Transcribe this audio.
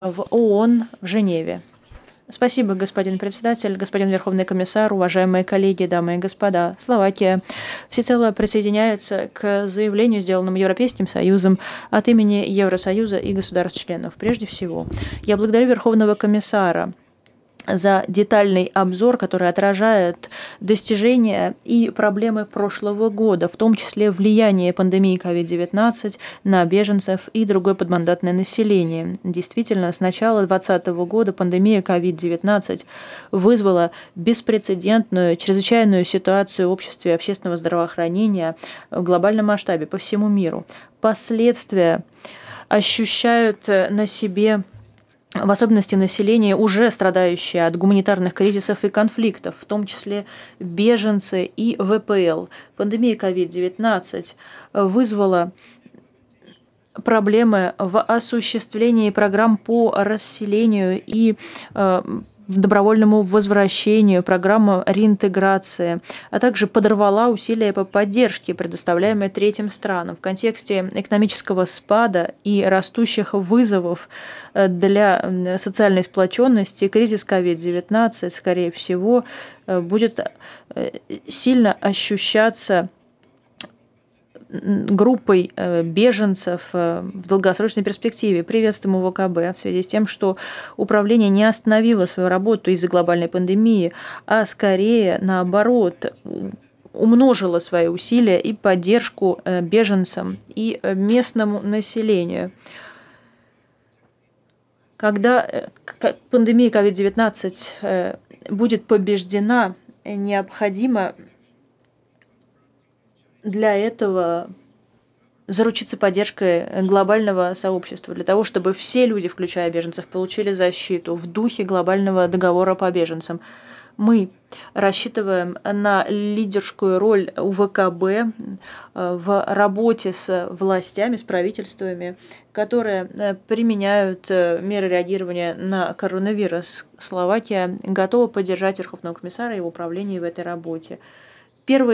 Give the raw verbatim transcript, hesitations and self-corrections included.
в ООН в Женеве. Спасибо, господин председатель, господин Верховный комиссар, уважаемые коллеги, дамы и господа. Словакия всецело присоединяется к заявлению, сделанному Европейским Союзом от имени Евросоюза и государств-членов. Прежде всего, я благодарю Верховного комиссара за детальный обзор, который отражает достижения и проблемы прошлого года, в том числе влияние пандемии ковид девятнадцать на беженцев и другое подмандатное население. Действительно, с начала две тысячи двадцатого года пандемия ковид девятнадцать вызвала беспрецедентную, чрезвычайную ситуацию в обществе общественного здравоохранения в глобальном масштабе по всему миру. Последствия ощущают на себе в особенности население, уже страдающее от гуманитарных кризисов и конфликтов, в том числе беженцы и вэ пэ эл. Пандемия ковид девятнадцать вызвала проблемы в осуществлении программ по расселению и э, добровольному возвращению, программу реинтеграции, а также подорвала усилия по поддержке, предоставляемые третьим странам. В контексте экономического спада и растущих вызовов для социальной сплоченности кризис ковид девятнадцать, скорее всего, будет сильно ощущаться группой беженцев в долгосрочной перспективе. Приветствуем У В К Б в связи с тем, что управление не остановило свою работу из-за глобальной пандемии, а скорее наоборот умножило свои усилия и поддержку беженцам и местному населению. Когда пандемия ковид девятнадцать будет побеждена, необходимо для этого заручиться поддержкой глобального сообщества, для того, чтобы все люди, включая беженцев, получили защиту в духе глобального договора по беженцам. Мы рассчитываем на лидерскую роль У В К Б в работе с властями, с правительствами, которые применяют меры реагирования на коронавирус. Словакия готова поддержать Верховного комиссара и его управление в этой работе. Первый